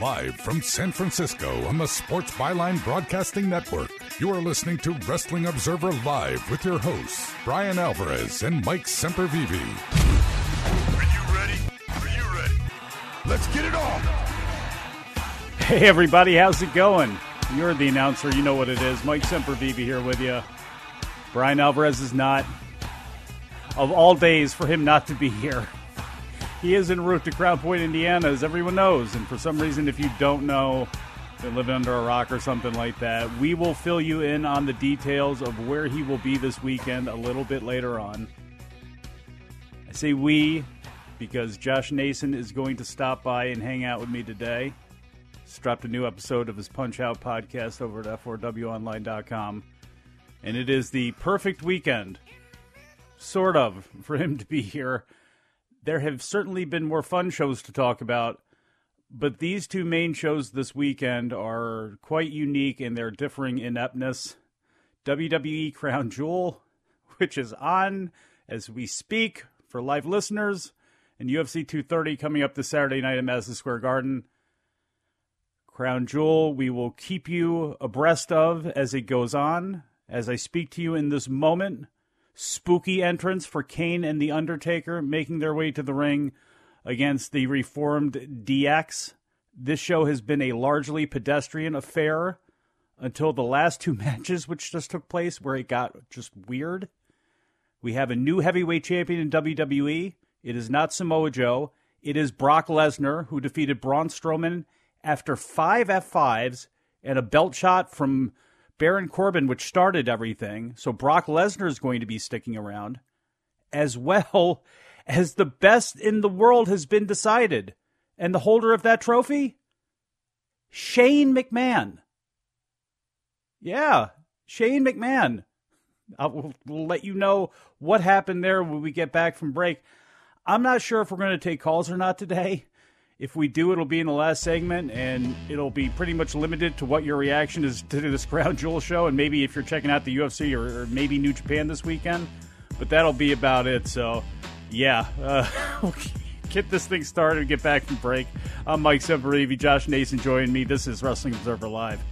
Live from San Francisco on the Sports Byline Broadcasting Network, you are listening to Wrestling Observer Live with your hosts, Brian Alvarez and Mike Sempervive. Are you ready? Are you ready? Let's get it on! Hey everybody, how's it going? You're the announcer, you know what it is. Mike Sempervive here with you. Brian Alvarez is not. Of all days for him not to be here. He is en route to Crown Point, Indiana, as everyone knows. And for some reason, if you don't know, you're living under a rock or something like that, we will fill you in on the details of where he will be this weekend a little bit later on. I say we because Josh Nason is going to stop by and hang out with me today. He's dropped a new episode of his Punch-Out podcast over at F4WOnline.com. And it is the perfect weekend, sort of, for him to be here. There have certainly been more fun shows to talk about, but these two main shows this weekend are quite unique in their differing ineptness. WWE Crown Jewel, which is on as we speak for live listeners, and UFC 230 coming up this Saturday night at Madison Square Garden. Crown Jewel, we will keep you abreast of as it goes on. As I speak to you in this moment, spooky entrance for Kane and The Undertaker making their way to the ring against the reformed DX. This show has been a largely pedestrian affair until the last two matches, which just took place, where it got just weird. We have a new heavyweight champion in WWE. It is not Samoa Joe. It is Brock Lesnar, who defeated Braun Strowman after 5 F5s and a belt shot from Baron Corbin, which started everything. So Brock Lesnar is going to be sticking around, as well as the best in the world has been decided. And the holder of that trophy? Shane McMahon. Yeah, Shane McMahon. We'll let you know what happened there when we get back from break. I'm not sure if we're going to take calls or not today. If we do, it'll be in the last segment, and it'll be pretty much limited to what your reaction is to this Crown Jewel show, and maybe if you're checking out the UFC or maybe New Japan this weekend. But that'll be about it. So, yeah, we'll get this thing started and get back from break. I'm Mike Sempervive. Josh Nason joining me. This is Wrestling Observer Live.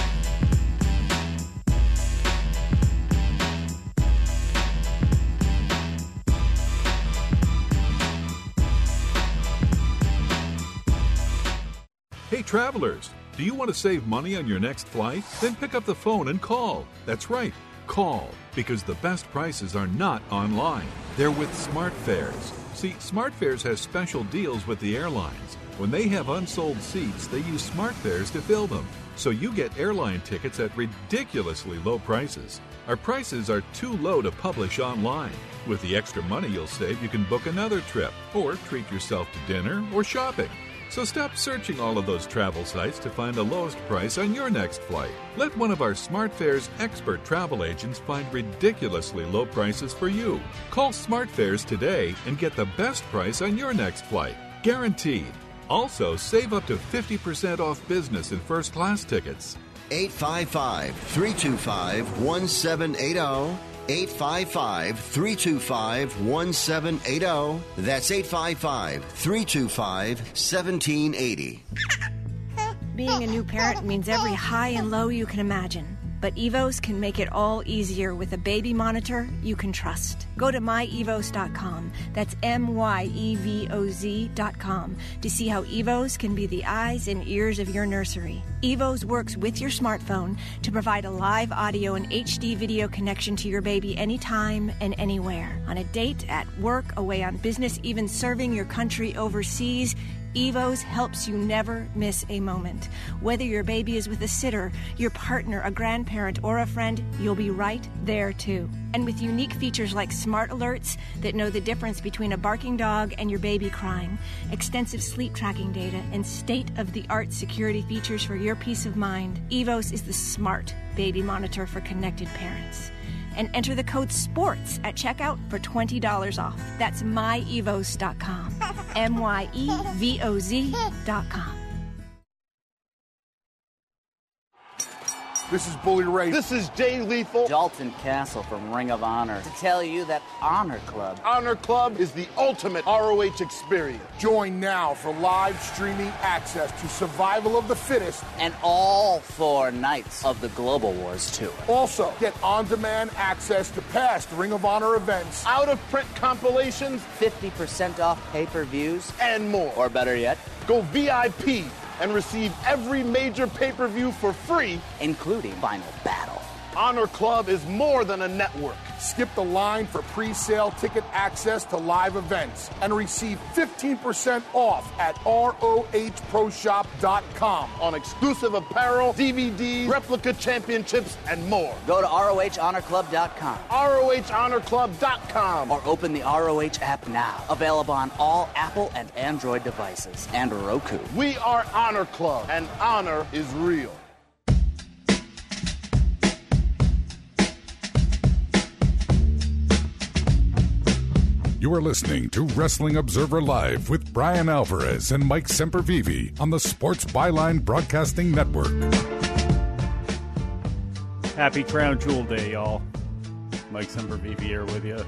Hey travelers, do you want to save money on your next flight? Then pick up the phone and call. That's right, call, because the best prices are not online. They're with SmartFares. See, SmartFares has special deals with the airlines. When they have unsold seats, they use SmartFares to fill them. So you get airline tickets at ridiculously low prices. Our prices are too low to publish online. With the extra money you'll save, you can book another trip, or treat yourself to dinner or shopping. So stop searching all of those travel sites to find the lowest price on your next flight. Let one of our SmartFares expert travel agents find ridiculously low prices for you. Call SmartFares today and get the best price on your next flight. Guaranteed. Also, save up to 50% off business and first class tickets. 855-325-1780. 855-325-1780. That's 855-325-1780. Being a new parent means every high and low you can imagine. But Evos can make it all easier with a baby monitor you can trust. Go to myevos.com, that's MYEVOZ.com, to see how Evos can be the eyes and ears of your nursery. Evos works with your smartphone to provide a live audio and HD video connection to your baby anytime and anywhere. On a date, at work, away on business, even serving your country overseas, Evos helps you never miss a moment. Whether your baby is with a sitter, your partner, a grandparent, or a friend, you'll be right there too. And with unique features like smart alerts that know the difference between a barking dog and your baby crying, extensive sleep tracking data, and state-of-the-art security features for your peace of mind, Evos is the smart baby monitor for connected parents. And enter the code SPORTS at checkout for $20 off. That's myevos.com. MYEVOZ.com. This is Bully Ray. This is Jay Lethal. Dalton Castle from Ring of Honor to tell you that Honor Club. Honor Club is the ultimate ROH experience. Join now for live streaming access to Survival of the Fittest. And all 4 nights of the Global Wars Tour. Also, get on-demand access to past Ring of Honor events, out-of-print compilations, 50% off pay-per-views, and more. Or better yet, go VIP and receive every major pay-per-view for free, including Final Battle. Honor Club is more than a network. Skip the line for pre-sale ticket access to live events and receive 15% off at ROHProShop.com on exclusive apparel, DVDs, replica championships, and more. Go to ROHHonorClub.com. ROHHonorClub.com. Or open the ROH app now. Available on all Apple and Android devices and Roku. We are Honor Club, and honor is real. You are listening to Wrestling Observer Live with Brian Alvarez and Mike Sempervive on the Sports Byline Broadcasting Network. Happy Crown Jewel Day, y'all. Mike Sempervive here with you.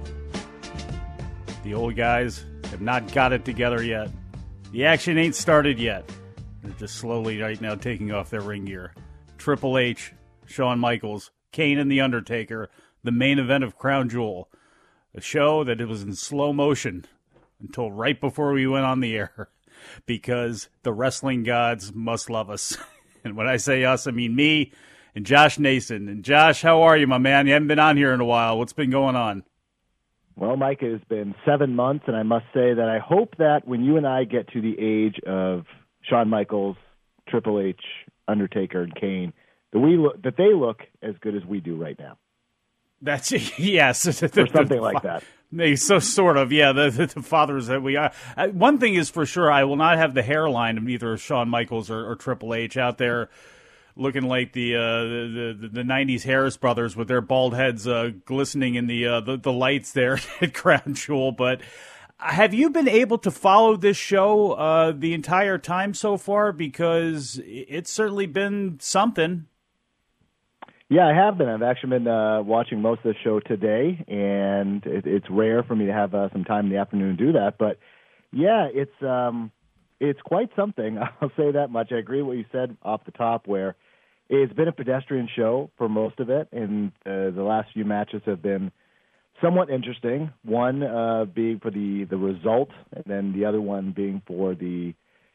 The old guys have not got it together yet. The action ain't started yet. They're just slowly right now taking off their ring gear. Triple H, Shawn Michaels, Kane and The Undertaker, the main event of Crown Jewel. A show that it was in slow motion until right before we went on the air because the wrestling gods must love us. And when I say us, I mean me and Josh Nason. And Josh, how are you, my man? You haven't been on here in a while. What's been going on? Well, Mike, it has been 7 months, and I must say that I hope that when you and I get to the age of Shawn Michaels, Triple H, Undertaker, and Kane, that they look as good as we do right now. That's yes, or something like that. So sort of, yeah. The fathers that we are. One thing is for sure, I will not have the hairline of either Shawn Michaels or Triple H out there looking like the '90s Harris brothers with their bald heads glistening in the lights there at Crown Jewel. But have you been able to follow this show the entire time so far? Because it's certainly been something. Yeah, I have been. I've actually been watching most of the show today, and it's rare for me to have some time in the afternoon to do that. But yeah, it's quite something. I'll say that much. I agree with what you said off the top, where it's been a pedestrian show for most of it, and the last few matches have been somewhat interesting. One being for the result, and then the other one being for the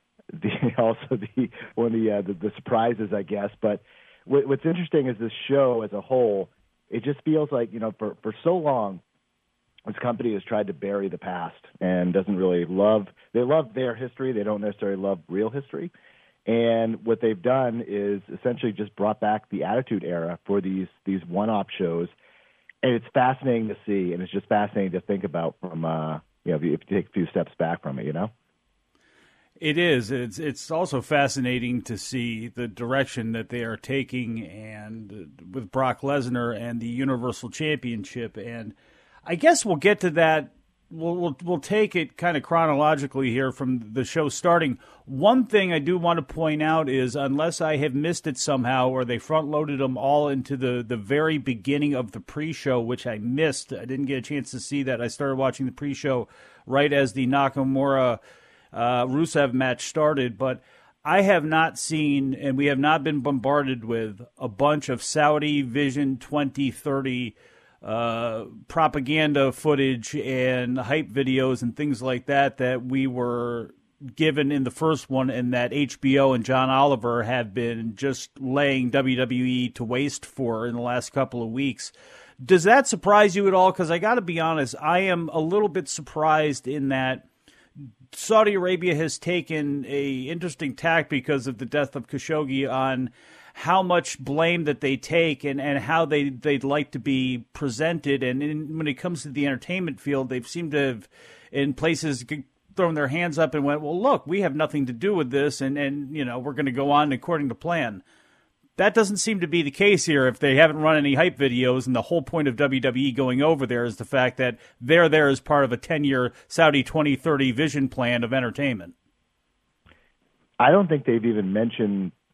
surprises, I guess. But what's interesting is this show as a whole, it just feels like, for so long, this company has tried to bury the past and doesn't really they love their history. They don't necessarily love real history. And what they've done is essentially just brought back the Attitude Era for these one-off shows. And it's fascinating to see, and it's just fascinating to think about from, if you take a few steps back from it, It is. It's also fascinating to see the direction that they are taking, and with Brock Lesnar and the Universal Championship. And I guess we'll get to that. We'll take it kind of chronologically here from the show starting. One thing I do want to point out is, unless I have missed it somehow, or they front-loaded them all into the very beginning of the pre-show, which I missed. I didn't get a chance to see that. I started watching the pre-show right as the Nakamura Rusev match started, but I have not seen, and we have not been bombarded with, a bunch of Saudi Vision 2030 propaganda footage and hype videos and things like that we were given in the first one, and that HBO and John Oliver have been just laying WWE to waste for in the last couple of weeks. Does that surprise you at all? Because I got to be honest, I am a little bit surprised in that Saudi Arabia has taken a interesting tack because of the death of Khashoggi on how much blame that they take and how they'd like to be presented. And when it comes to the entertainment field, they've seemed to have, in places, thrown their hands up and went, well, look, we have nothing to do with this, and we're going to go on according to plan. That doesn't seem to be the case here if they haven't run any hype videos, and the whole point of WWE going over there is the fact that they're there as part of a 10-year Saudi 2030 vision plan of entertainment. I don't think they've even mentioned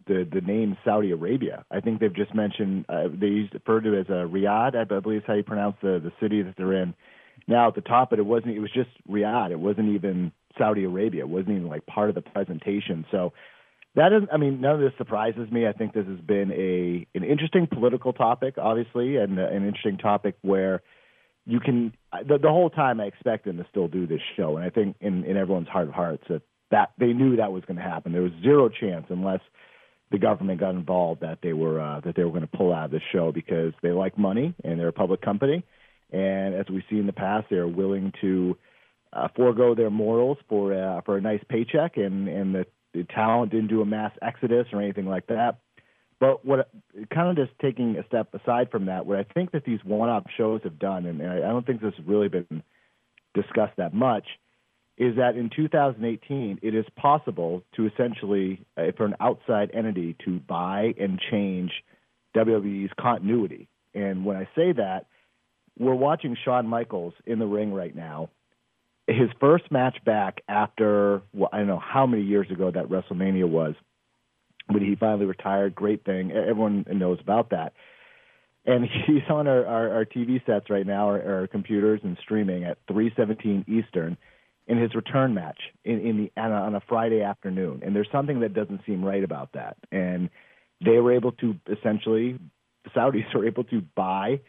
the name Saudi Arabia. I think they've just mentioned they referred to it as Riyadh. I believe is how you pronounce the city that they're in. Now at the top, but it was just Riyadh. It wasn't even Saudi Arabia. It wasn't even like part of the presentation. So that is, I mean, none of this surprises me. I think this has been an interesting political topic, obviously, and an interesting topic where you can the whole time I expect them to still do this show, and I think in everyone's heart of hearts that they knew that was going to happen. There was zero chance, unless the government got involved, that they were going to pull out of this show, because they like money and they're a public company, and as we see in the past, they're willing to forego their morals for a nice paycheck, and the talent didn't do a mass exodus or anything like that. But what kind of just taking a step aside from that, what I think that these one-off shows have done, and I don't think this has really been discussed that much, is that in 2018 it is possible to essentially, for an outside entity, to buy and change WWE's continuity. And when I say that, we're watching Shawn Michaels in the ring right now. His first match back after, well, I don't know how many years ago that WrestleMania was, when he finally retired. Great thing. Everyone knows about that. And he's on our TV sets right now, our computers, and streaming at 3:17 Eastern in his return match on a Friday afternoon. And there's something that doesn't seem right about that. And they were able to essentially, the Saudis were able to buy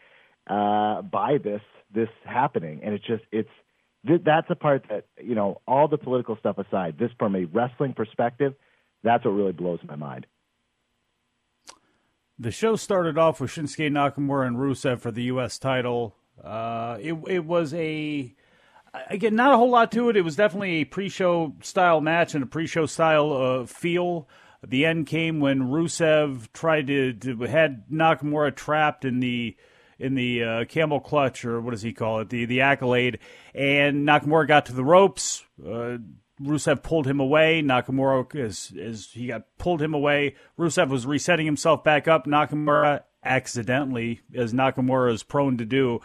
this happening. And that's the part that, all the political stuff aside, this from a wrestling perspective, that's what really blows my mind. The show started off with Shinsuke Nakamura and Rusev for the U.S. title. It was again, not a whole lot to it. It was definitely a pre-show style match and a pre-show style feel. The end came when Rusev tried had Nakamura trapped in the camel clutch, or what does he call it, the accolade, and Nakamura got to the ropes. Rusev pulled him away. Nakamura, as he got pulled him away, Rusev was resetting himself back up. Nakamura accidentally, as Nakamura is prone to do,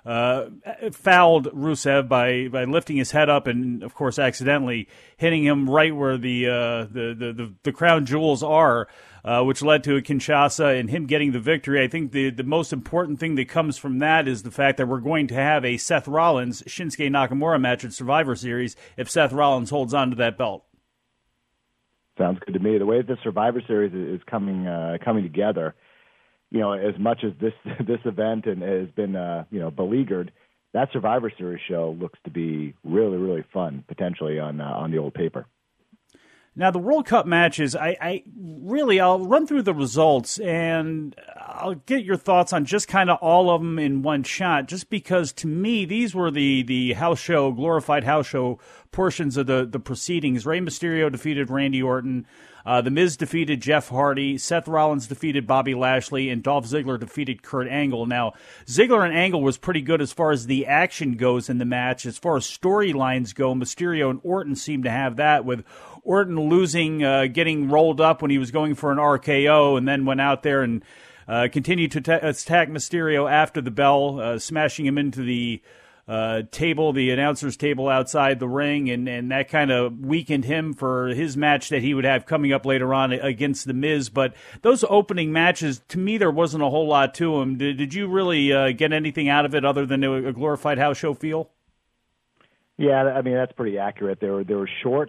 fouled Rusev by lifting his head up and, of course, accidentally hitting him right where the crown jewels are, which led to a Kinshasa and him getting the victory. I think the most important thing that comes from that is the fact that we're going to have a Seth Rollins-Shinsuke Nakamura match at Survivor Series if Seth Rollins holds on to that belt. Sounds good to me. The way the Survivor Series is coming together, as much as this event and has been beleaguered, that Survivor Series show looks to be really, really fun, potentially on the old paper. Now, the World Cup matches, I'll run through the results, and I'll get your thoughts on just kind of all of them in one shot, just because, to me, these were the house show, glorified house show portions of the proceedings. Rey Mysterio defeated Randy Orton. The Miz defeated Jeff Hardy. Seth Rollins defeated Bobby Lashley, and Dolph Ziggler defeated Kurt Angle. Now, Ziggler and Angle was pretty good as far as the action goes in the match. As far as storylines go, Mysterio and Orton seem to have that, with Orton losing, getting rolled up when he was going for an RKO, and then went out there and continued to attack Mysterio after the bell, smashing him into the table, the announcer's table outside the ring, and that kind of weakened him for his match that he would have coming up later on against The Miz. But those opening matches, to me, there wasn't a whole lot to them. Did you really get anything out of it other than a glorified house show feel? Yeah, I mean, that's pretty accurate. They were short.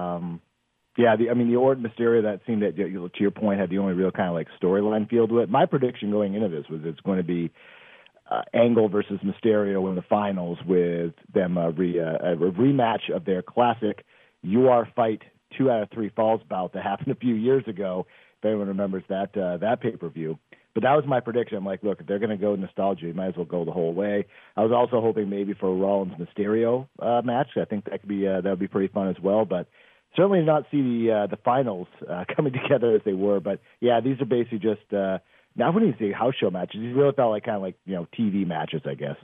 The Orton Mysterio, that seemed that, to your point, had the only real kind of like storyline feel to it. My prediction going into this was it's going to be Angle versus Mysterio in the finals, with them a rematch of their classic "You Are Fight 2 out of 3 Falls" bout that happened a few years ago. If anyone remembers that pay-per-view. But that was my prediction. I'm like, look, if they're going to go nostalgia, you might as well go the whole way. I was also hoping maybe for a Rollins Mysterio match. I think that would be pretty fun as well. But certainly not see the finals coming together as they were. But yeah, these are basically just now when you see house show matches, these really felt like kind of like TV matches, I guess.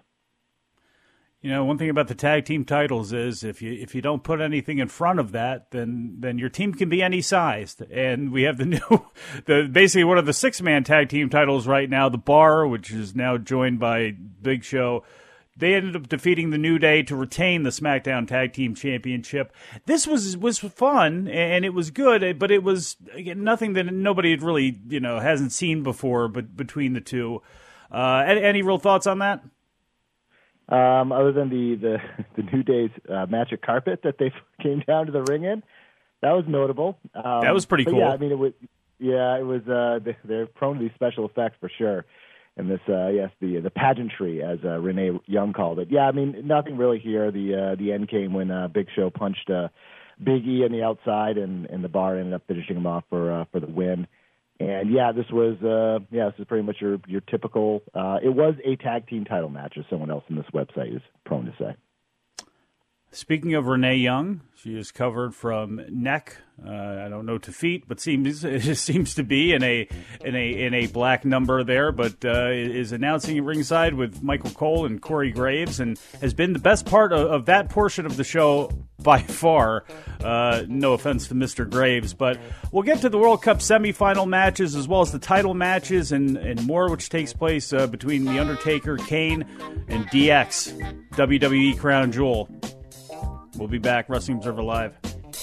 One thing about the tag team titles is if you don't put anything in front of that, then your team can be any sized. And we have basically one of the 6-man tag team titles right now, The Bar, which is now joined by Big Show, they ended up defeating the New Day to retain the SmackDown Tag Team Championship. This was fun, and it was good, but it was again, nothing that nobody had really, hasn't seen before, but between the two. Any real thoughts on that? Other than the New Day's magic carpet that they came down to the ring in, that was notable. That was pretty cool. Yeah, I mean, it was. They're prone to these special effects for sure. And this, the pageantry, as Renee Young called it. Yeah, I mean, nothing really here. The end came when Big Show punched Big E on the outside, and the Bar ended up finishing him off for the win. And this was pretty much your typical. It was a tag team title match, as someone else in this website is prone to say. Speaking of Renee Young, she is covered from neck, I don't know, to feet, but seems to be in a black number there. But is announcing at ringside with Michael Cole and Corey Graves, and has been the best part of that portion of the show by far. No offense to Mr. Graves, but we'll get to the World Cup semifinal matches as well as the title matches and more, which takes place between The Undertaker, Kane, and DX, WWE Crown Jewel. We'll be back. Wrestling Observer Live.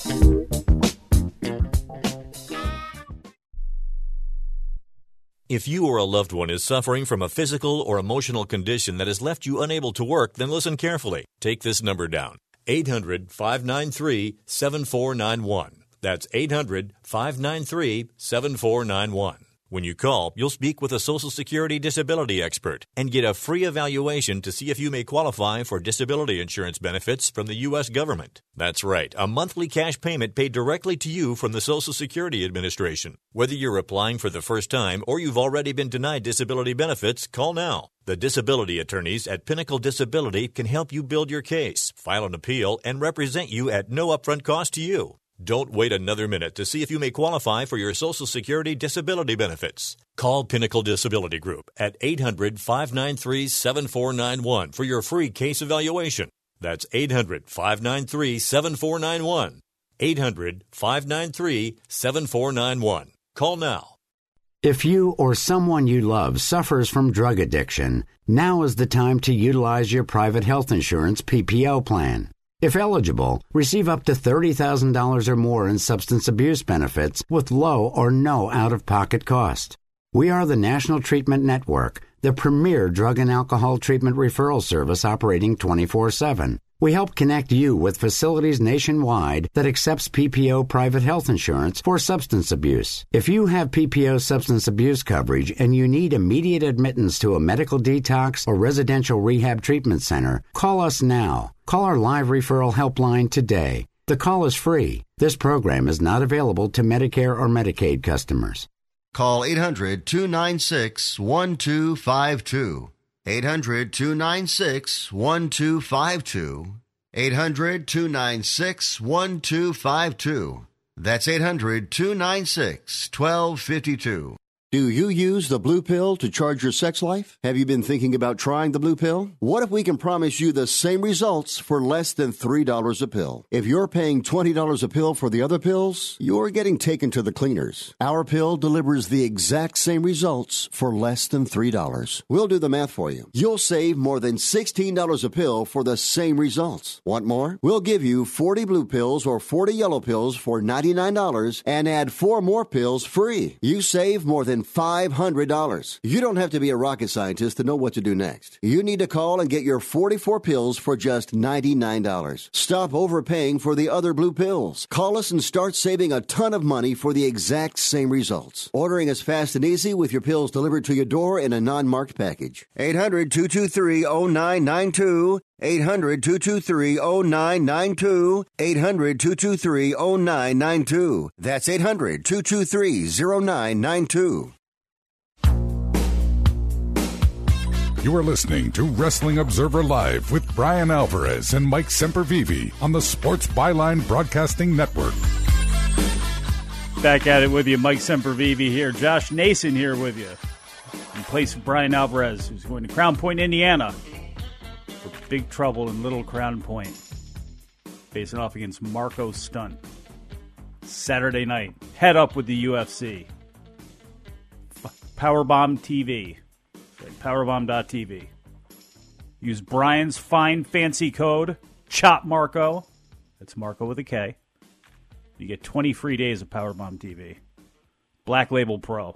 If you or a loved one is suffering from a physical or emotional condition that has left you unable to work, then listen carefully. Take this number down. 800-593-7491. That's 800-593-7491. When you call, you'll speak with a Social Security disability expert and get a free evaluation to see if you may qualify for disability insurance benefits from the U.S. government. That's right, a monthly cash payment paid directly to you from the Social Security Administration. Whether you're applying for the first time or you've already been denied disability benefits, call now. The disability attorneys at Pinnacle Disability can help you build your case, file an appeal, and represent you at no upfront cost to you. Don't wait another minute to see if you may qualify for your Social Security disability benefits. Call Pinnacle Disability Group at 800-593-7491 for your free case evaluation. That's 800-593-7491. 800-593-7491. Call now. If you or someone you love suffers from drug addiction, now is the time to utilize your private health insurance PPO plan. If eligible, receive up to $30,000 or more in substance abuse benefits with low or no out-of-pocket cost. We are the National Treatment Network, the premier drug and alcohol treatment referral service operating 24/7. We help connect you with facilities nationwide that accepts PPO private health insurance for substance abuse. If you have PPO substance abuse coverage and you need immediate admittance to a medical detox or residential rehab treatment center, call us now. Call our live referral helpline today. The call is free. This program is not available to Medicare or Medicaid customers. Call 800-296-1252. 800-296-1252. 800-296-1252. That's 800-296-1252. Do you use the Blue Pill to charge your sex life? Have you been thinking about trying the Blue Pill? What if we can promise you the same results for less than $3 a pill? If you're paying $20 a pill for the other pills, you're getting taken to the cleaners. Our pill delivers the exact same results for less than $3. We'll do the math for you. You'll save more than $16 a pill for the same results. Want more? We'll give you 40 blue pills or 40 yellow pills for $99 and add 4 more pills free. You save more than $500. You don't have to be a rocket scientist to know what to do next. You need to call and get your 44 pills for just $99. Stop overpaying for the other blue pills. Call us and start saving a ton of money for the exact same results. Ordering is fast and easy with your pills delivered to your door in a non-marked package. 800-223-0992. 800-223-0992. 800-223-0992. That's 800-223-0992. You are listening to Wrestling Observer Live with Brian Alvarez and Mike Sempervive on the Sports Byline Broadcasting Network. Back at it with you, Mike Sempervive here. Josh Nason here with you. In place of Brian Alvarez, who's going to Crown Point, Indiana. Big Trouble in Little Crown Point, facing off against Marco Stunt. Saturday night, head up with the UFC. Powerbomb TV, Powerbomb.tv. Use Brian's fine fancy code, CHOP Marco. That's Marco with a K. You get 20 free days of Powerbomb TV. Black Label Pro.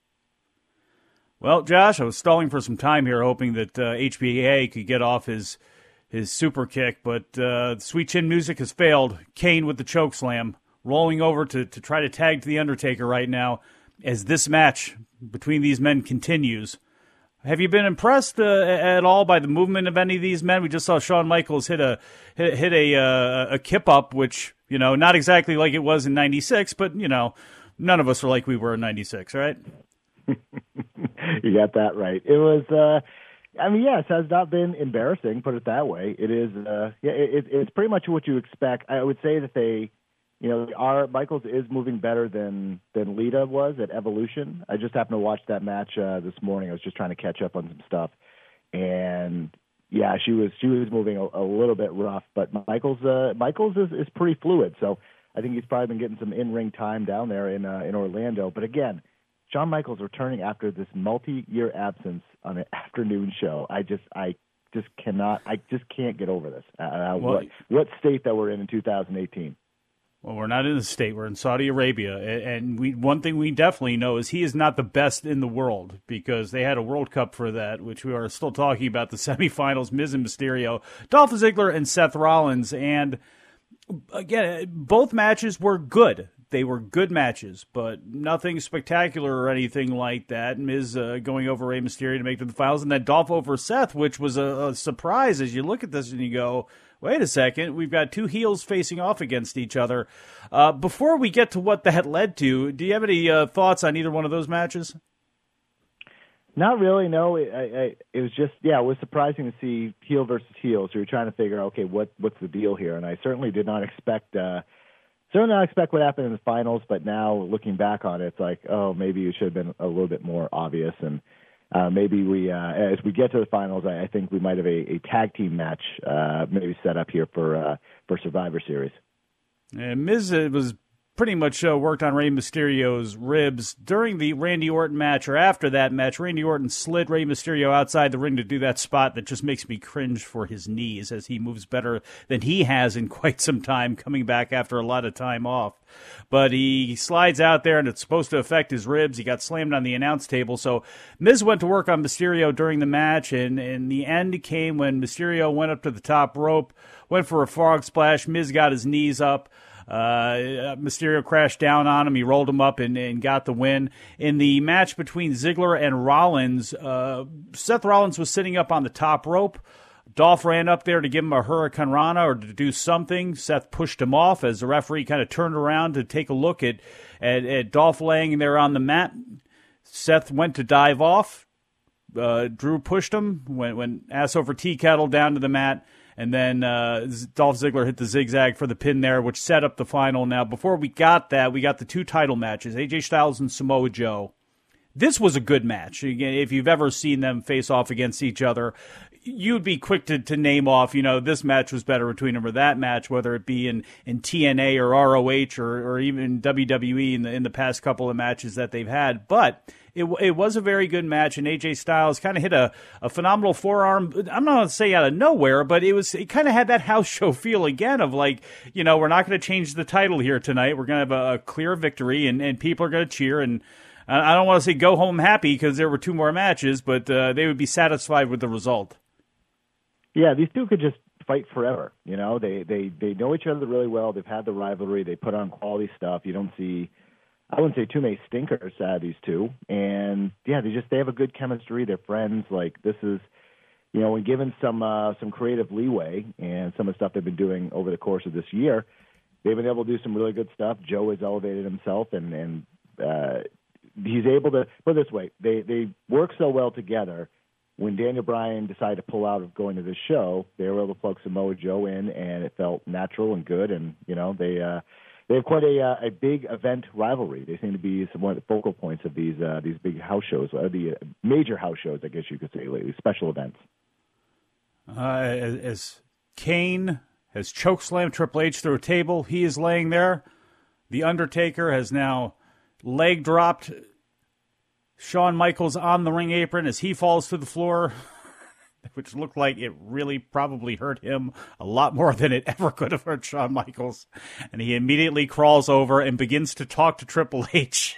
Well, Josh, I was stalling for some time here, hoping that HBA could get off his super kick, but Sweet Chin Music has failed. Kane with the choke slam, rolling over to try to tag to The Undertaker right now as this match between these men continues. Have you been impressed at all by the movement of any of these men? We just saw Shawn Michaels hit a kip up, which, not exactly like it was in '96, but, none of us are like we were in '96, right? You got that right. It was, yes, it has not been embarrassing, put it that way. It is, it's pretty much what you expect. I would say that Michaels is moving better than Lita was at Evolution. I just happened to watch that match this morning. I was just trying to catch up on some stuff, and yeah, she was moving a little bit rough. But Michaels is pretty fluid, so I think he's probably been getting some in-ring time down there in Orlando. But again, Shawn Michaels returning after this multi-year absence on an afternoon show. I just can't get over this. What state that we're in 2018. Well, we're not in the state. We're in Saudi Arabia. And one thing we definitely know is he is not the best in the world, because they had a World Cup for that, which we are still talking about, the semifinals, Miz and Mysterio, Dolph Ziggler and Seth Rollins. And again, both matches were good. They were good matches, but nothing spectacular or anything like that. Miz going over Rey Mysterio to make it to the finals, and then Dolph over Seth, which was a surprise as you look at this and you go, wait a second, we've got two heels facing off against each other. Before we get to what that led to, do you have any thoughts on either one of those matches? Not really, no. It was just, it was surprising to see heel versus heel. So you're trying to figure, okay, what's the deal here? And I certainly did not expect what happened in the finals, but now looking back on it, it's like, oh, maybe it should have been a little bit more obvious. And maybe as we get to the finals, I think we might have a tag team match maybe set up here for Survivor Series. And Miz was pretty much worked on Rey Mysterio's ribs during the Randy Orton match, or after that match. Randy Orton slid Rey Mysterio outside the ring to do that spot that just makes me cringe for his knees, as he moves better than he has in quite some time, coming back after a lot of time off. But he slides out there, and it's supposed to affect his ribs. He got slammed on the announce table. So Miz went to work on Mysterio during the match, and the end came when Mysterio went up to the top rope, went for a frog splash. Miz got his knees up. Mysterio crashed down on him. He rolled him up and got the win. In the match between Ziggler and Rollins, Seth Rollins was sitting up on the top rope. Dolph ran up there to give him a Hurricane Rana or to do something. Seth pushed him off as the referee kind of turned around to take a look at Dolph laying there on the mat. Seth went to dive off. Drew pushed him, went ass over tea kettle down to the mat. And then Dolph Ziggler hit the zigzag for the pin there, which set up the final. Now, before we got that, we got the two title matches, AJ Styles and Samoa Joe. This was a good match. Again, if you've ever seen them face off against each other, you'd be quick to name off, this match was better between them or that match, whether it be in TNA or ROH or even WWE in the past couple of matches that they've had. But it was a very good match, and AJ Styles kind of hit a phenomenal forearm. I'm not going to say out of nowhere, but it kind of had that house show feel again of like, we're not going to change the title here tonight. We're going to have a clear victory, and people are going to cheer. And I don't want to say go home happy because there were two more matches, but they would be satisfied with the result. Yeah, these two could just fight forever. They know each other really well. They've had the rivalry. They put on quality stuff. You don't see, I wouldn't say too many stinkers out of these two. And yeah, they have a good chemistry. They're friends. Like, this is, when given some creative leeway and some of the stuff they've been doing over the course of this year, they've been able to do some really good stuff. Joe has elevated himself, and he's able to, put it this way, they work so well together. When Daniel Bryan decided to pull out of going to this show, they were able to plug Samoa Joe in, and it felt natural and good. And they have quite a big event rivalry. They seem to be one of the focal points of these big house shows, the major house shows, I guess you could say, lately, special events. As Kane has chokeslammed Triple H through a table, he is laying there. The Undertaker has now leg dropped Shawn Michaels on the ring apron as he falls to the floor. which looked like it really probably hurt him a lot more than it ever could have hurt Shawn Michaels. And he immediately crawls over and begins to talk to Triple H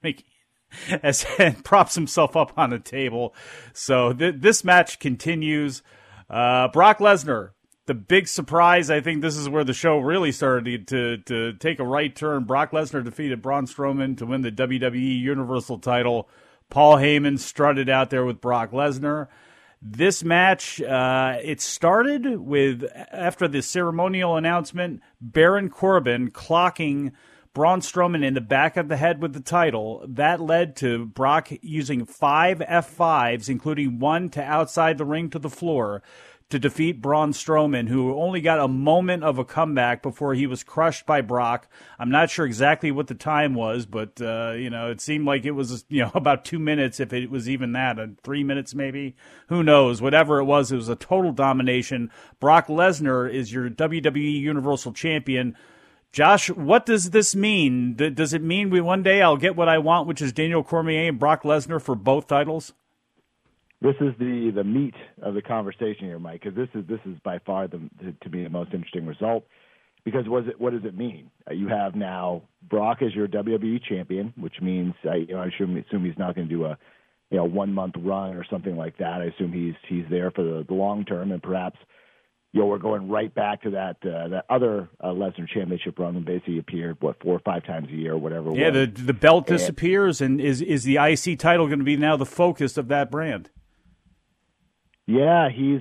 and props himself up on a table. So this match continues. Brock Lesnar, the big surprise. I think this is where the show really started to take a right turn. Brock Lesnar defeated Braun Strowman to win the WWE Universal title. Paul Heyman strutted out there with Brock Lesnar. This match, it started with, after the ceremonial announcement, Baron Corbin clocking Braun Strowman in the back of the head with the title. That led to Brock using 5 F5s, including one to outside the ring to the floor, to defeat Braun Strowman, who only got a moment of a comeback before he was crushed by Brock. I'm not sure exactly what the time was, but it seemed like it was about 2 minutes, if it was even that, 3 minutes maybe. Who knows? Whatever it was a total domination. Brock Lesnar is your WWE Universal Champion. Josh, what does this mean? Does it mean one day I'll get what I want, which is Daniel Cormier and Brock Lesnar for both titles? This is the meat of the conversation here, Mike, because this is by far to me the most interesting result. Because what does it mean? You have now Brock as your WWE champion, which means I assume he's not going to do a 1 month run or something like that. I assume he's there for the long term, and perhaps we're going right back to that other Lesnar championship run when basically appeared 4 or 5 times a year or whatever. Yeah, the belt disappears, and is the IC title going to be now the focus of that brand? Yeah, he's.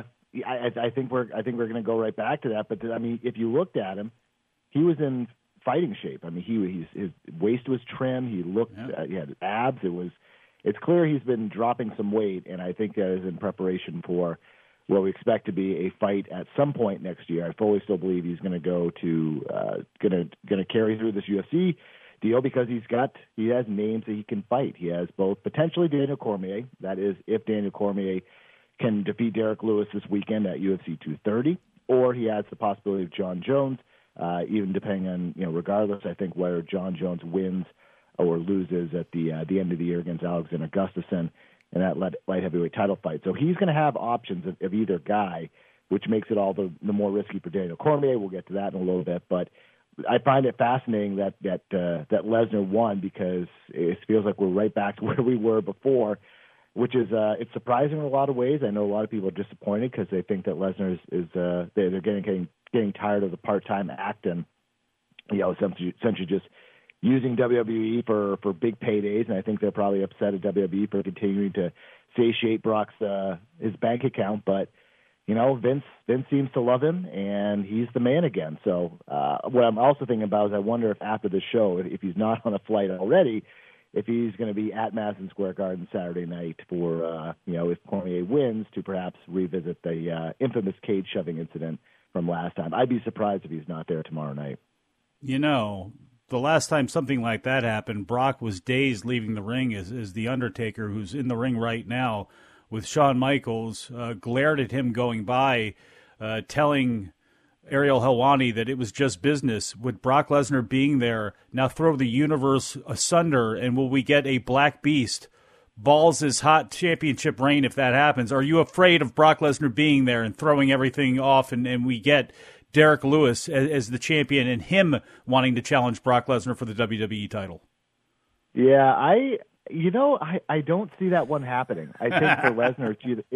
I think we're going to go right back to that. But I mean, if you looked at him, he was in fighting shape. I mean, his waist was trim. He looked. He had abs. It's clear he's been dropping some weight, and I think that is in preparation for what we expect to be a fight at some point next year. I fully still believe he's going to go to going to carry through this UFC deal because he has names that he can fight. He has both potentially Daniel Cormier. That is, if Daniel Cormier can defeat Derek Lewis this weekend at UFC 230, or he has the possibility of John Jones, even depending on, regardless, I think, whether John Jones wins or loses at the end of the year against Alexander Gustafsson in that light heavyweight title fight. So he's going to have options of either guy, which makes it all the more risky for Daniel Cormier. We'll get to that in a little bit, but I find it fascinating that Lesnar won because it feels like we're right back to where we were before, which is it's surprising in a lot of ways. I know a lot of people are disappointed because they think that Lesnar they're getting tired of the part-time act and essentially just using WWE for big paydays, and I think they're probably upset at WWE for continuing to satiate Brock's his bank account. But Vince seems to love him, and he's the man again. So what I'm also thinking about is I wonder if after the show, if he's not on a flight already, if he's going to be at Madison Square Garden Saturday night for, if Cormier wins, to perhaps revisit the infamous cage shoving incident from last time. I'd be surprised if he's not there tomorrow night. The last time something like that happened, Brock was dazed leaving the ring as The Undertaker, who's in the ring right now with Shawn Michaels, glared at him going by, telling Ariel Helwani that it was just business. With Brock Lesnar being there, now throw the universe asunder, and will we get a Black Beast balls his hot championship reign if that happens? Are you afraid of Brock Lesnar being there and throwing everything off, and we get Derek Lewis as the champion and him wanting to challenge Brock Lesnar for the WWE title? Yeah, I don't see that one happening. I think for Lesnar,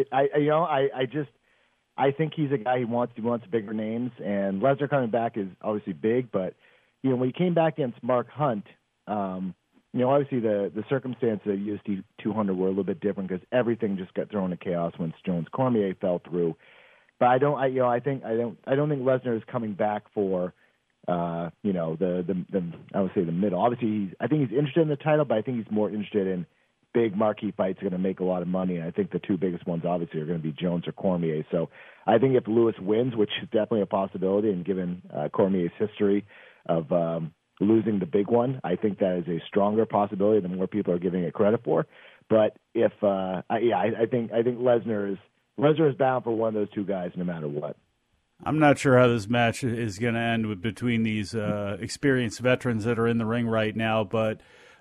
I think he's a guy who wants bigger names, and Lesnar coming back is obviously big. But when he came back against Mark Hunt, obviously the circumstances of UFC 200 were a little bit different because everything just got thrown into chaos once Jones Cormier fell through. But I don't think Lesnar is coming back for I would say the middle. Obviously, I think he's interested in the title, but I think he's more interested in big marquee fights are going to make a lot of money, and I think the two biggest ones obviously are going to be Jones or Cormier. So I think if Lewis wins, which is definitely a possibility, and given Cormier's history of losing the big one, I think that is a stronger possibility than more people are giving it credit for. But if I think Lesnar is bound for one of those two guys no matter what. I'm not sure how this match is going to end between these experienced veterans that are in the ring right now, but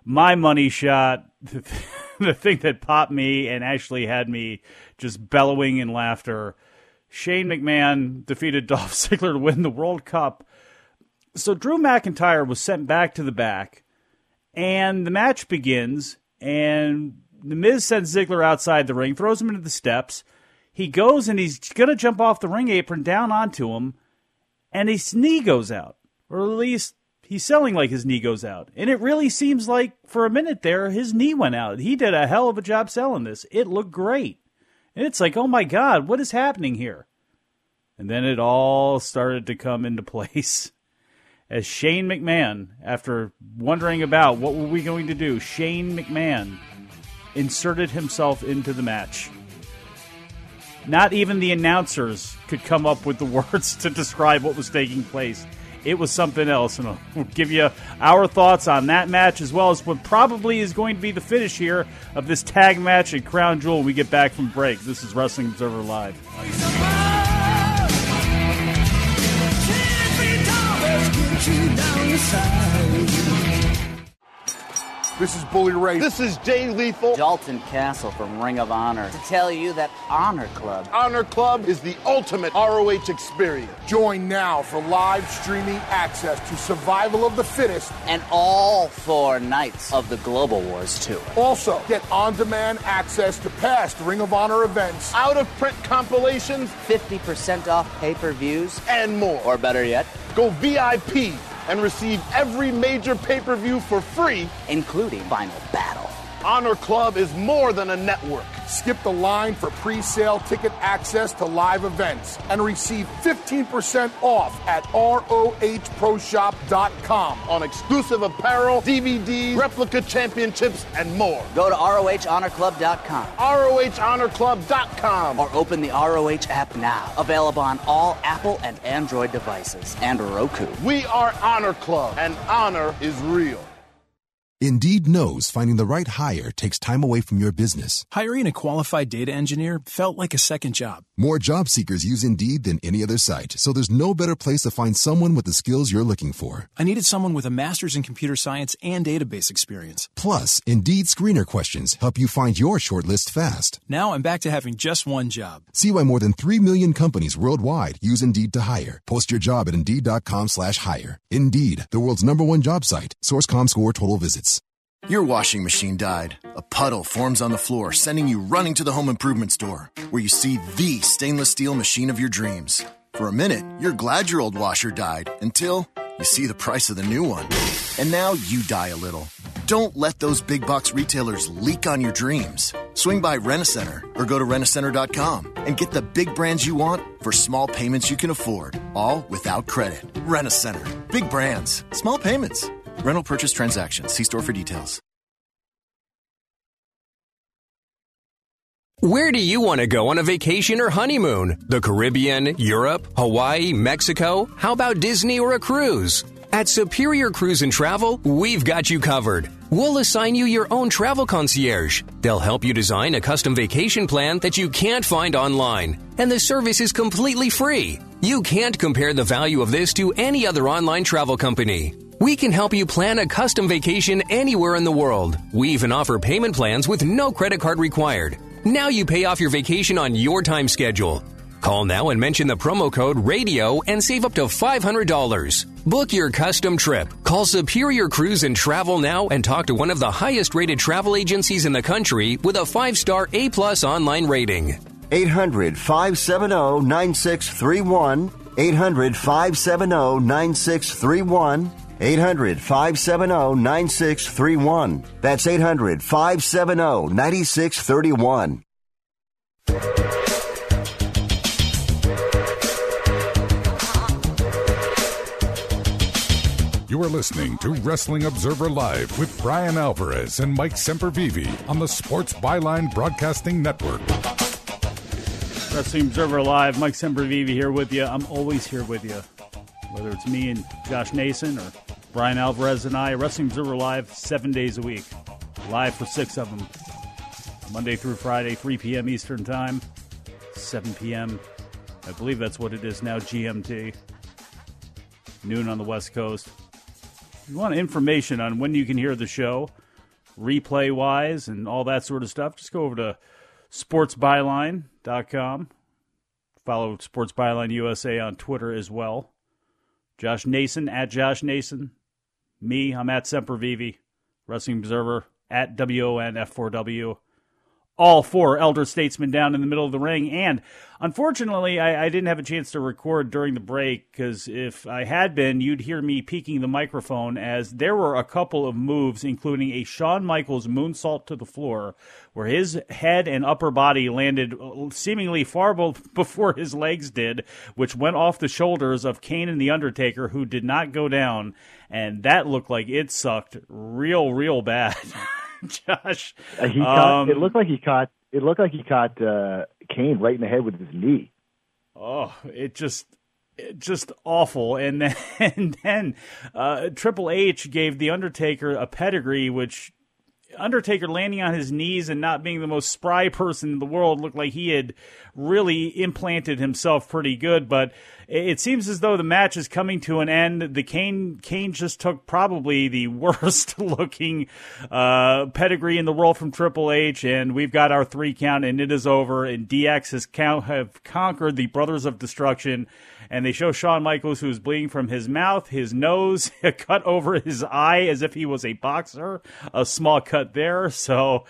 my money shot, the thing that popped me and actually had me just bellowing in laughter, Shane McMahon defeated Dolph Ziggler to win the World Cup. So Drew McIntyre was sent back to the back, and the match begins, and The Miz sends Ziggler outside the ring, throws him into the steps. He goes, and he's going to jump off the ring apron down onto him, and his knee goes out. Or at least he's selling like his knee goes out. And it really seems like for a minute there, his knee went out. He did a hell of a job selling this. It looked great. And it's like, oh my God, what is happening here? And then it all started to come into place. As Shane McMahon, after wondering about what were we going to do, Shane McMahon inserted himself into the match. Not even the announcers could come up with the words to describe what was taking place. It was something else, and we'll give you our thoughts on that match as well as what probably is going to be the finish here of this tag match at Crown Jewel when we get back from break. This is Wrestling Observer Live. This is Bully Ray. This is Jay Lethal. Dalton Castle from Ring of Honor to tell you that Honor Club. Honor Club is the ultimate ROH experience. Join now for live streaming access to Survival of the Fittest and all 4 nights of the Global Wars Tour. Also, get on-demand access to past Ring of Honor events, out-of-print compilations, 50% off pay-per-views, and more. Or better yet, go VIP and receive every major pay-per-view for free, including Final Battle. Honor Club is more than a network. Skip the line for pre-sale ticket access to live events and receive 15% off at ROHProshop.com on exclusive apparel, DVDs, replica championships, and more. Go to ROHHonorClub.com. ROHHonorClub.com. Or open the ROH app now. Available on all Apple and Android devices and Roku. We are Honor Club, and honor is real. Indeed knows finding the right hire takes time away from your business. Hiring a qualified data engineer felt like a second job. More job seekers use Indeed than any other site, so there's no better place to find someone with the skills you're looking for. I needed someone with a master's in computer science and database experience. Plus, Indeed screener questions help you find your shortlist fast. Now I'm back to having just one job. See why more than 3 million companies worldwide use Indeed to hire. Post your job at Indeed.com/hire. Indeed, the world's #1 job site. Source.com/score total visits. Your washing machine died. A puddle forms on the floor, sending you running to the home improvement store, where you see the stainless steel machine of your dreams. For a minute, you're glad your old washer died, until you see the price of the new one. And now you die a little. Don't let those big box retailers leak on your dreams. Swing by Rent-A-Center or go to Rent-A-Center.com and get the big brands you want for small payments you can afford, all without credit. Rent-A-Center. Big brands. Small payments. Rental purchase transactions. See store for details. Where do you want to go on a vacation or honeymoon? The Caribbean, Europe, Hawaii, Mexico? How about Disney or a cruise? At Superior Cruise and Travel, we've got you covered. We'll assign you your own travel concierge. They'll help you design a custom vacation plan that you can't find online. And the service is completely free. You can't compare the value of this to any other online travel company. We can help you plan a custom vacation anywhere in the world. We even offer payment plans with no credit card required. Now you pay off your vacation on your time schedule. Call now and mention the promo code RADIO and save up to $500. Book your custom trip. Call Superior Cruise and Travel now and talk to one of the highest rated travel agencies in the country with a 5-star A+ online rating. 800-570-9631. 800-570-9631. 800-570-9631. That's 800-570-9631. You are listening to Wrestling Observer Live with Brian Alvarez and Mike Sempervive on the Sports Byline Broadcasting Network. Wrestling Observer Live, Mike Sempervive here with you. I'm always here with you, whether it's me and Josh Nason or Brian Alvarez and I. Wrestling Observer Live 7 days a week, live for 6 of them, Monday through Friday, 3 p.m. Eastern Time, 7 p.m. I believe that's what it is now, GMT, noon on the West Coast. If you want information on when you can hear the show replay-wise and all that sort of stuff, just go over to sportsbyline.com. Follow Sports Byline USA on Twitter as well. Josh Nason, at Josh Nason. Me, I'm at Sempervivi. Wrestling Observer, at WONF4W. All four elder statesmen down in the middle of the ring. And unfortunately, I didn't have a chance to record during the break, because if I had been, you'd hear me peeking the microphone, as there were a couple of moves, including a Shawn Michaels moonsault to the floor, where his head and upper body landed seemingly far before his legs did, which went off the shoulders of Kane and The Undertaker, who did not go down. And that looked like it sucked real bad. Josh, it looked like he caught Kane right in the head with his knee. Oh, it just awful. And then Triple H gave The Undertaker a pedigree, which Undertaker landing on his knees and not being the most spry person in the world looked like he had really implanted himself pretty good. But it seems as though the match is coming to an end. The Kane just took probably the worst looking pedigree in the world from Triple H, and we've got our 3 count, and it is over. And DX have conquered the Brothers of Destruction. And they show Shawn Michaels, who's bleeding from his mouth, his nose, a cut over his eye as if he was a boxer, a small cut there. So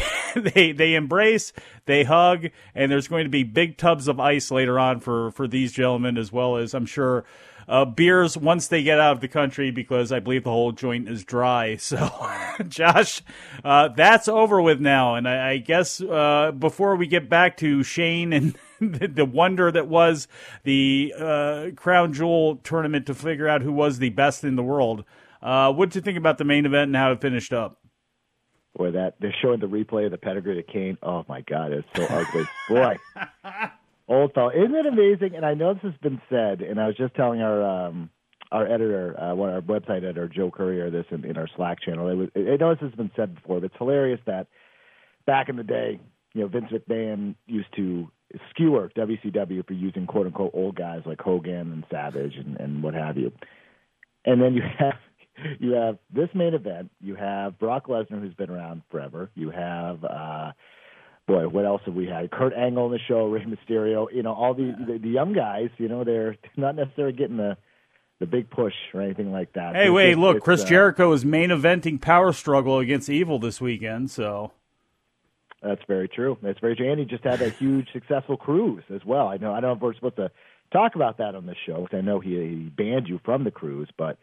they embrace, they hug, and there's going to be big tubs of ice later on for these gentlemen, as well as, I'm sure, beers once they get out of the country, because I believe the whole joint is dry. So, Josh, that's over with now. And I guess before we get back to Shane and the wonder that was the Crown Jewel tournament to figure out who was the best in the world, what did you think about the main event and how it finished up? Boy, they're showing the replay of the pedigree to Kane. Oh, my God, it's so ugly. Boy. Old fellow, isn't it amazing? And I know this has been said, and I was just telling our editor, our website editor, Joe Courier, this in our Slack channel. I know this has been said before, but it's hilarious that back in the day, Vince McMahon used to skewer WCW for using quote unquote old guys like Hogan and Savage and what have you. And then you have this main event. You have Brock Lesnar, who's been around forever. You have what else have we had? Kurt Angle on the show, Rey Mysterio. All the young guys. They're not necessarily getting the big push or anything like that. Hey, look, Chris Jericho is main eventing Power Struggle against Evil this weekend. So that's very true. And he just had a huge successful cruise as well. I don't know if we're supposed to talk about that on the show, because I know he banned you from the cruise, but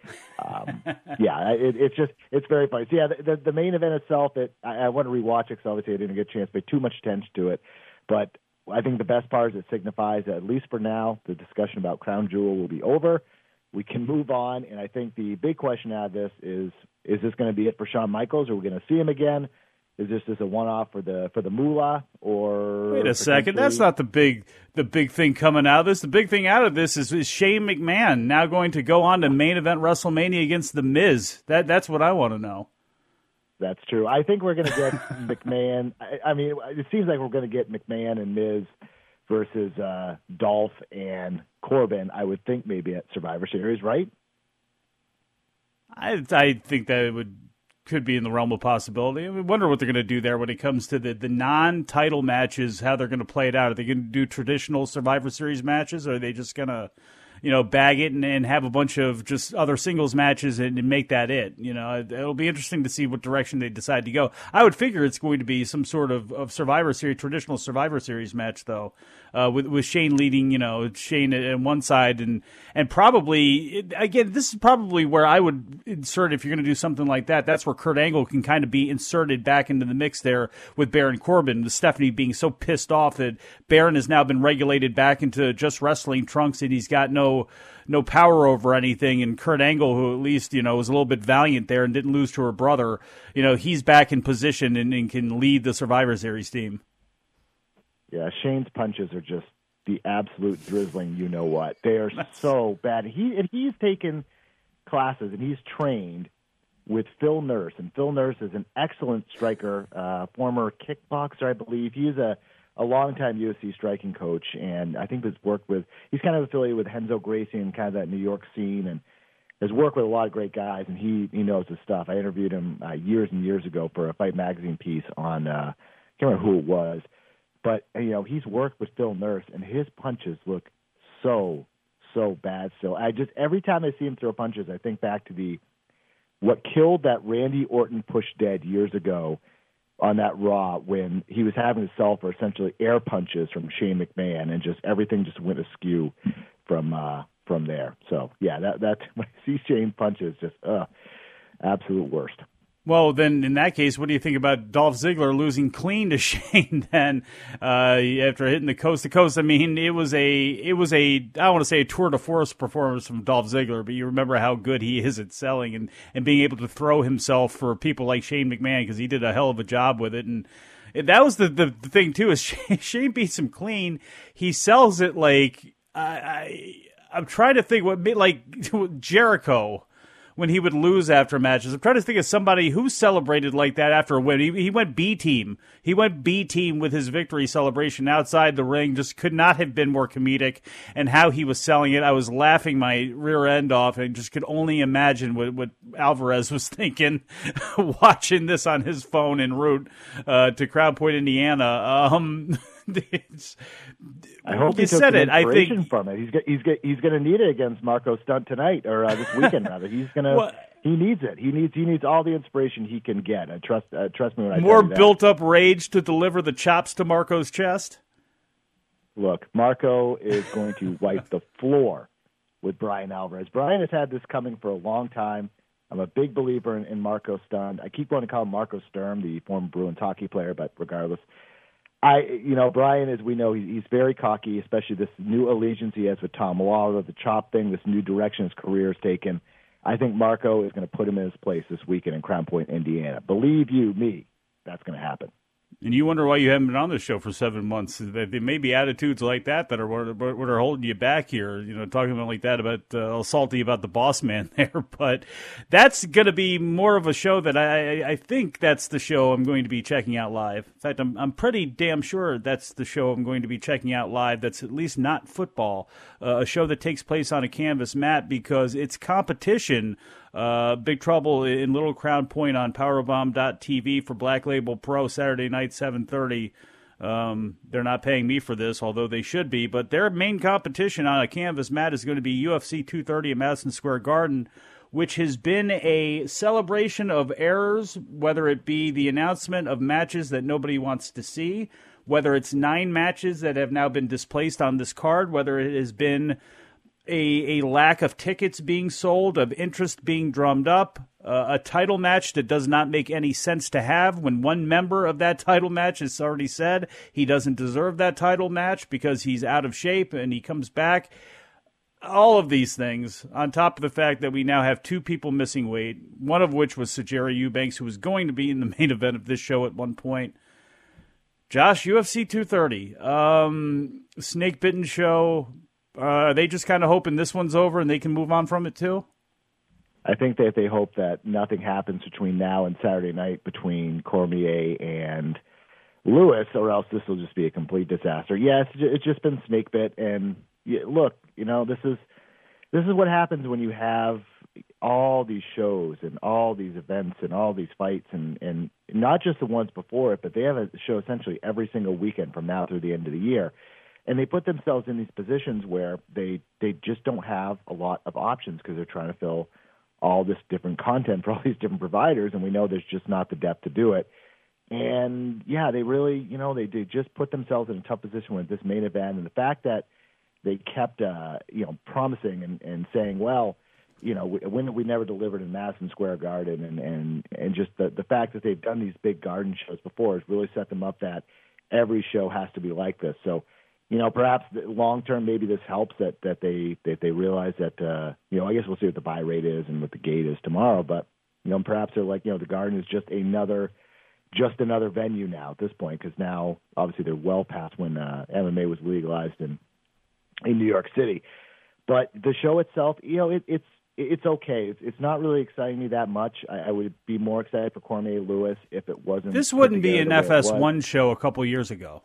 it's very funny. So the main event itself, I want to rewatch it because obviously I didn't get a chance to pay too much attention to it, but I think the best part is it signifies that, at least for now, the discussion about Crown Jewel will be over. We can move on, and I think the big question out of this is this going to be it for Shawn Michaels? Are we going to see him again? Is this just a one-off for the moolah, or wait a second? That's not the big thing coming out of this. The big thing out of this is Shane McMahon now going to go on to main event WrestleMania against The Miz. That's what I want to know. That's true. I think we're going to get McMahon. I mean, it seems like we're going to get McMahon and Miz versus Dolph and Corbin. I would think maybe at Survivor Series, right? I think that it could be in the realm of possibility. I wonder what they're going to do there when it comes to the non-title matches, how they're going to play it out. Are they going to do traditional Survivor Series matches, or are they just going to, bag it and have a bunch of just other singles matches and make that it? It'll be interesting to see what direction they decide to go. I would figure it's going to be some sort of Survivor Series, traditional Survivor Series match, though, with Shane leading, Shane at one side, and probably, again, this is probably where I would insert, if you're going to do something like that, that's where Kurt Angle can kind of be inserted back into the mix there with Baron Corbin, with Stephanie being so pissed off that Baron has now been regulated back into just wrestling trunks, and he's got no power over anything, and Kurt Angle, who at least, was a little bit valiant there and didn't lose to her brother, he's back in position and can lead the Survivor Series team. Yeah, Shane's punches are just the absolute drizzling you-know-what. They are so bad. He's taken classes, and he's trained with Phil Nurse, and Phil Nurse is an excellent striker, former kickboxer, I believe. He's a longtime UFC striking coach, and I think he's kind of affiliated with Renzo Gracie and kind of that New York scene, and has worked with a lot of great guys, and he knows his stuff. I interviewed him years and years ago for a Fight Magazine piece on I can't remember who it was, but he's worked with Phil Nurse, and his punches look so bad still. Every time I see him throw punches, I think back to what killed that Randy Orton push dead years ago on that Raw, when he was having to sell for essentially air punches from Shane McMahon, and just everything just went askew from there. So yeah, that when I see Shane punches, just absolute worst. Well, then in that case, what do you think about Dolph Ziggler losing clean to Shane then after hitting the coast to coast? I mean, it was a I don't want to say a tour de force performance from Dolph Ziggler, but you remember how good he is at selling and being able to throw himself for people like Shane McMahon, because he did a hell of a job with it. And that was the thing too, is Shane beats him clean. He sells it like I'm trying to think like Jericho, when he would lose after matches. I'm trying to think of somebody who celebrated like that after a win. He went B-team. He went B-team with his victory celebration outside the ring. Just could not have been more comedic. And how he was selling it, I was laughing my rear end off and just could only imagine what Alvarez was thinking watching this on his phone en route to Crown Point, Indiana. I hope he took some inspiration from it. He's going to need it against Marco Stunt tonight, or this weekend rather. He's going to. He needs it. He needs all the inspiration he can get. Trust me when I tell you that. More built up rage to deliver the chops to Marco's chest. Look, Marco is going to wipe the floor with Brian Alvarez. Brian has had this coming for a long time. I'm a big believer in Marco Stunt. I keep wanting to call him Marco Sturm, the former Bruins hockey player, but regardless. Brian, as we know, he's very cocky, especially this new allegiance he has with Tom Lawler, the chop thing, this new direction his career has taken. I think Marco is going to put him in his place this weekend in Crown Point, Indiana. Believe you me, that's going to happen. And you wonder why you haven't been on this show for 7 months. There may be attitudes like that are what are holding you back here. Talking about like that about salty about the boss man there. But that's going to be more of a show that I think that's the show I'm going to be checking out live. In fact, I'm pretty damn sure that's the show I'm going to be checking out live. That's at least not football, a show that takes place on a canvas mat, because it's competition. Big Trouble in Little Crown Point on Powerbomb.tv for Black Label Pro Saturday night, 7:30. They're not paying me for this, although they should be. But their main competition on a canvas mat is going to be UFC 230 at Madison Square Garden, which has been a celebration of errors, whether it be the announcement of matches that nobody wants to see, whether it's 9 matches that have now been displaced on this card, whether it has been a lack of tickets being sold, of interest being drummed up, a title match that does not make any sense to have when one member of that title match has already said he doesn't deserve that title match because he's out of shape and he comes back. All of these things, on top of the fact that we now have 2 people missing weight, one of which was Sajara Eubanks, who was going to be in the main event of this show at one point. Josh, UFC 230, snake bitten show. Are they just kind of hoping this one's over and they can move on from it too? I think that they hope that nothing happens between now and Saturday night between Cormier and Lewis, or else this will just be a complete disaster. Yes, it's just been snake bit, and look, this is what happens when you have all these shows and all these events and all these fights, and not just the ones before it, but they have a show essentially every single weekend from now through the end of the year. And they put themselves in these positions where they just don't have a lot of options because they're trying to fill all this different content for all these different providers, and we know there's just not the depth to do it. And, yeah, they really, they just put themselves in a tough position with this main event. And the fact that they kept, promising and saying, well, we never delivered in Madison Square Garden, and just the fact that they've done these big garden shows before has really set them up that every show has to be like this. So, perhaps long term, maybe this helps that they realize that I guess we'll see what the buy rate is and what the gate is tomorrow. But perhaps they're like the Garden is just another venue now at this point, because now obviously they're well past when MMA was legalized in New York City. But the show itself, it's okay. It's not really exciting me that much. I would be more excited for Cormier Lewis if it wasn't. This wouldn't be an FS1 show a couple years ago.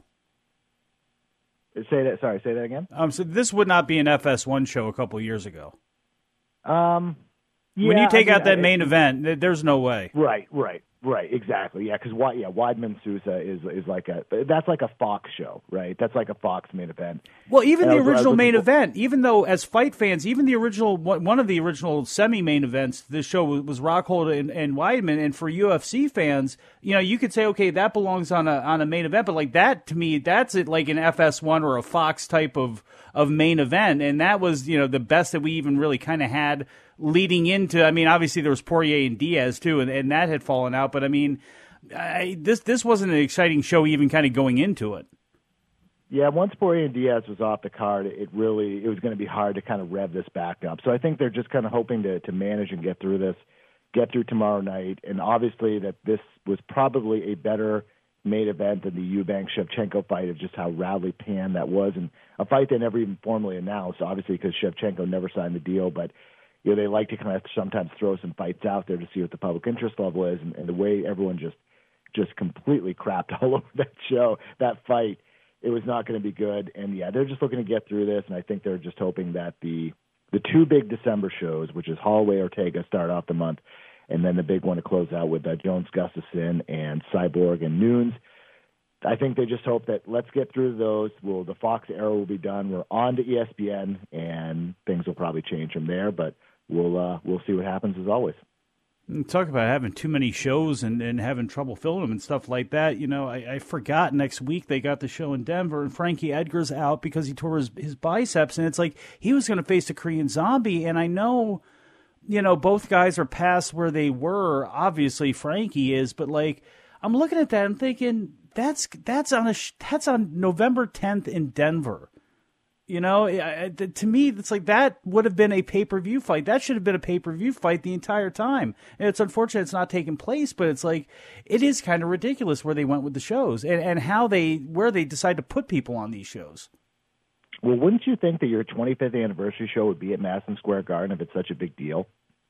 Say that again. So this would not be an FS1 show a couple years ago. When you take out that main event, there's no way. Right, exactly. Yeah, because Weidman Sousa is like that's like a Fox show, right? That's like a Fox main event. Well, even the original main event, even though as fight fans, even the original one of the original semi-main events, this show was Rockhold and Weidman, and for UFC fans, you could say, okay, that belongs on a main event, but like that to me, that's it like an FS1 or a Fox type of main event, and that was the best that we even really kind of had. Leading into, obviously there was Poirier and Diaz too, and that had fallen out. But this wasn't an exciting show even kind of going into it. Yeah, once Poirier and Diaz was off the card, it was going to be hard to kind of rev this back up. So I think they're just kind of hoping to manage and get through tomorrow night. And obviously that this was probably a better main event than the Eubank-Shevchenko fight of just how roundly panned that was, and a fight they never even formally announced, obviously because Shevchenko never signed the deal, but. They like to kind of sometimes throw some fights out there to see what the public interest level is, and the way everyone just completely crapped all over that show, that fight, it was not going to be good. And yeah, they're just looking to get through this, and I think they're just hoping that the two big December shows, which is Holloway Ortega, start off the month, and then the big one to close out with Jones Gustafsson and Cyborg and Nunes. I think they just hope that let's get through those. The Fox era will be done. We're on to ESPN, and things will probably change from there, but we'll see what happens as always. Talk about having too many shows and having trouble filling them and stuff like that. I forgot next week they got the show in Denver and Frankie Edgar's out because he tore his biceps, and it's like he was going to face a Korean Zombie, and I know, both guys are past where they were. Obviously Frankie is, but like I'm looking at that and thinking that's on November 10th in Denver. To me, it's like that would have been a pay-per-view fight. That should have been a pay-per-view fight the entire time. And it's unfortunate it's not taking place, but it's like it is kind of ridiculous where they went with the shows and where they decide to put people on these shows. Well, wouldn't you think that your 25th anniversary show would be at Madison Square Garden if it's such a big deal?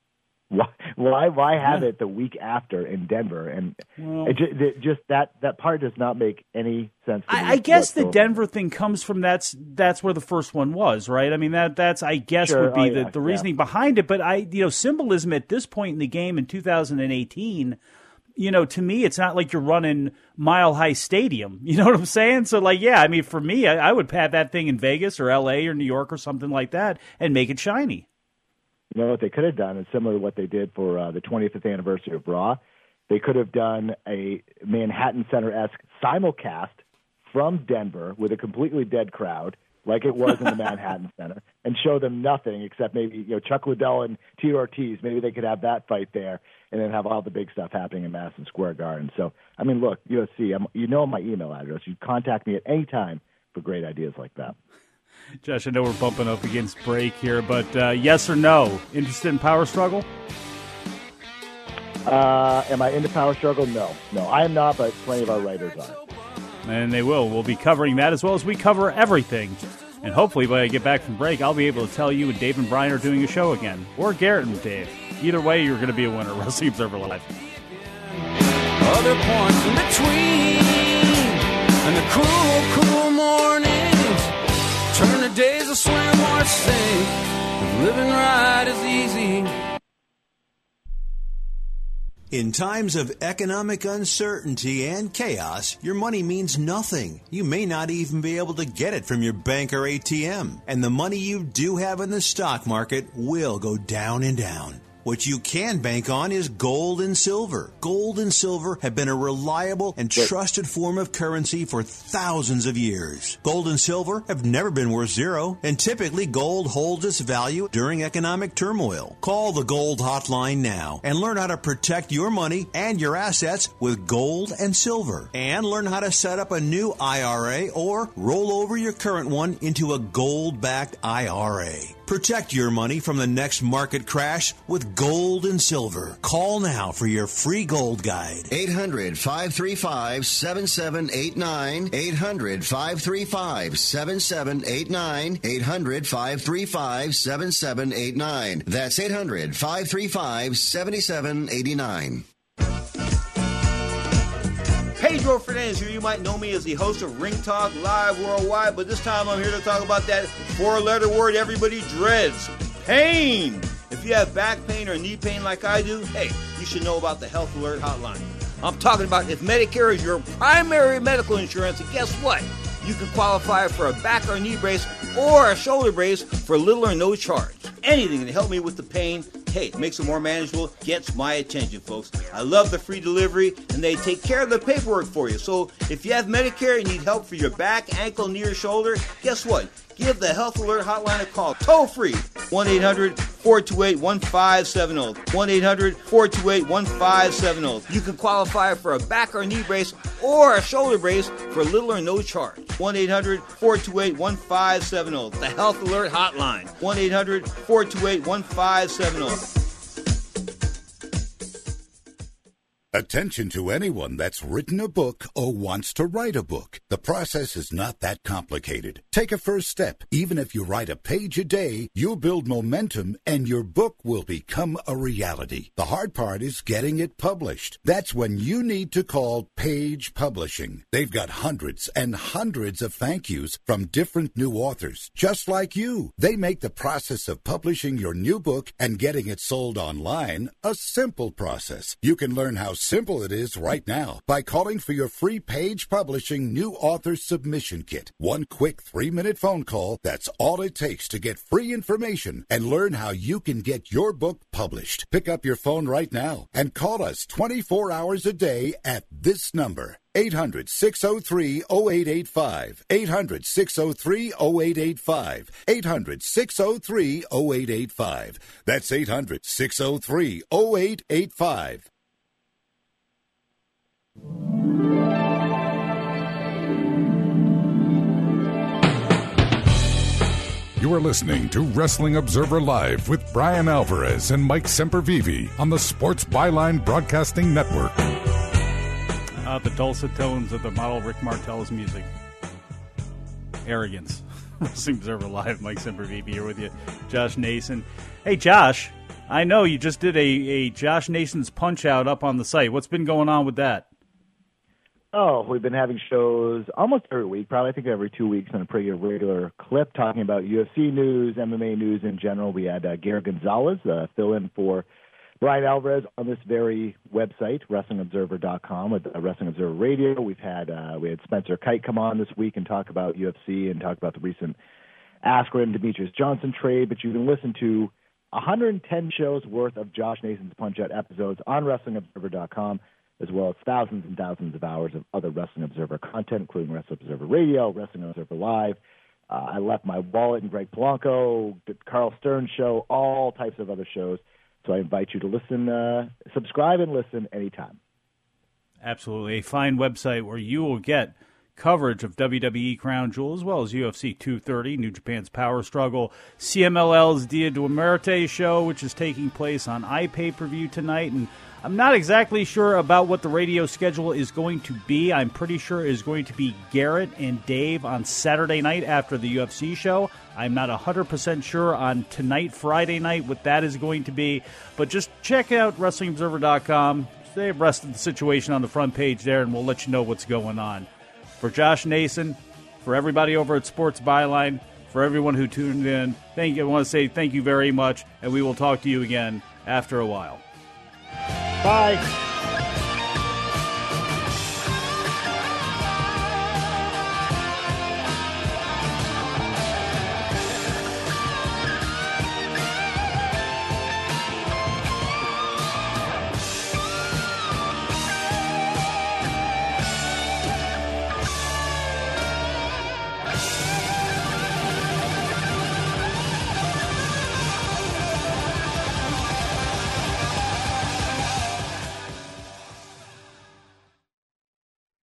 Why have it the week after in Denver? And just that part does not make any sense to me. I guess the Denver thing comes from that's where the first one was, right? That's I guess sure. would be the reasoning behind it. But symbolism at this point in the game in 2018, to me, it's not like you're running Mile High Stadium. You know what I'm saying? So for me, I would have that thing in Vegas or LA or New York or something like that and make it shiny. You know what they could have done, and similar to what they did for the 25th anniversary of Raw, they could have done a Manhattan Center-esque simulcast from Denver with a completely dead crowd, like it was in the Manhattan Center, and show them nothing except maybe Chuck Liddell and Tito Ortiz. Maybe they could have that fight there, and then have all the big stuff happening in Madison Square Garden. So, look, UFC, my email address. You contact me at any time for great ideas like that. Josh, I know we're bumping up against break here, but yes or no? Interested in Power Struggle? Am I into Power Struggle? No, I am not, but plenty of our writers are. And they will. We'll be covering that as well as we cover everything. And hopefully when I get back from break, I'll be able to tell you and Dave and Brian are doing a show again. Or Garrett and Dave. Either way, you're going to be a winner. Wrestling Observer Live. Other points in between and the cool mornings turn the days of swim or sink. Living right is easy. In times of economic uncertainty and chaos, your money means nothing. You may not even be able to get it from your bank or ATM. And the money you do have in the stock market will go down and down. What you can bank on is gold and silver. Gold and silver have been a reliable and trusted form of currency for thousands of years. Gold and silver have never been worth zero, and typically gold holds its value during economic turmoil. Call the Gold Hotline now and learn how to protect your money and your assets with gold and silver. And learn how to set up a new IRA or roll over your current one into a gold-backed IRA. Protect your money from the next market crash with gold and silver. Call now for your free gold guide. 800-535-7789. 800-535-7789. 800-535-7789. That's 800-535-7789. Pedro Fernandez here. You might know me as the host of Ring Talk Live Worldwide, but this time I'm here to talk about that four-letter word everybody dreads, pain. If you you have back pain or knee pain like I do, hey, you should know about the Health Alert Hotline. I'm talking about if Medicare is your primary medical insurance, and guess what? You can qualify for a back or knee brace or a shoulder brace for little or no charge. Anything to help me with the pain, hey, it makes it more manageable, gets my attention, folks. I love the free delivery, and they take care of the paperwork for you. So if you have Medicare and need help for your back, ankle, knee, or shoulder, guess what? Give the Health Alert Hotline a call, toll-free, 1-800-428-1570, 1-800-428-1570. You can qualify for a back or knee brace or a shoulder brace for little or no charge. 1-800-428-1570, the Health Alert Hotline, 1-800-428-1570. Attention to anyone that's written a book or wants to write a book. The process is not that complicated. Take a first step. Even if you write a page a day, you'll build momentum and your book will become a reality. The hard part is getting it published. That's when you need to call Page Publishing. They've got hundreds and hundreds of thank yous from different new authors, just like you. They make the process of publishing your new book and getting it sold online a simple process. You can learn how simple it is right now by calling for your free Page Publishing New Author Submission Kit. One quick 3-minute phone call, that's all it takes to get free information and learn how you can get your book published. Pick up your phone right now and call us 24 hours a day at this number. 800-603-0885. 800-603-0885. 800-603-0885. That's 800-603-0885. You are listening to Wrestling Observer Live with Brian Alvarez and Mike Sempervive on the Sports Byline Broadcasting Network. The dulcet tones of the model Rick Martel's music. Arrogance. Wrestling Observer Live, Mike Sempervive here with you. Josh Nason. Hey, Josh, I know you just did a Josh Nason's Punch-Out up on the site. What's been going on with that? Oh, we've been having shows almost every week, probably I think every 2 weeks on a pretty regular clip, talking about UFC news, MMA news in general. We had Gary Gonzalez fill in for Brian Alvarez on this very website, WrestlingObserver.com, with Wrestling Observer Radio. We had Spencer Kite come on this week and talk about UFC and talk about the recent Askren Demetrius Johnson trade. But you can listen to 110 shows worth of Josh Nason's Punch-Out episodes on WrestlingObserver.com, as well as thousands and thousands of hours of other Wrestling Observer content, including Wrestling Observer Radio, Wrestling Observer Live. I Left My Wallet and Greg Polanco, the Carl Stern Show, all types of other shows. So I invite you to listen, subscribe and listen anytime. Absolutely. A fine website where you will get coverage of WWE Crown Jewel as well as UFC 230, New Japan's Power Struggle, CMLL's Dia de Muerte show, which is taking place on iPay-per-view tonight. And I'm not exactly sure about what the radio schedule is going to be. I'm pretty sure it is going to be Garrett and Dave on Saturday night after the UFC show. I'm not 100% sure on tonight, Friday night, what that is going to be. But just check out WrestlingObserver.com. Stay abreast of the situation on the front page there, and we'll let you know what's going on. For Josh Nason, for everybody over at Sports Byline, for everyone who tuned in, I want to say thank you very much, and we will talk to you again after a while. Bye.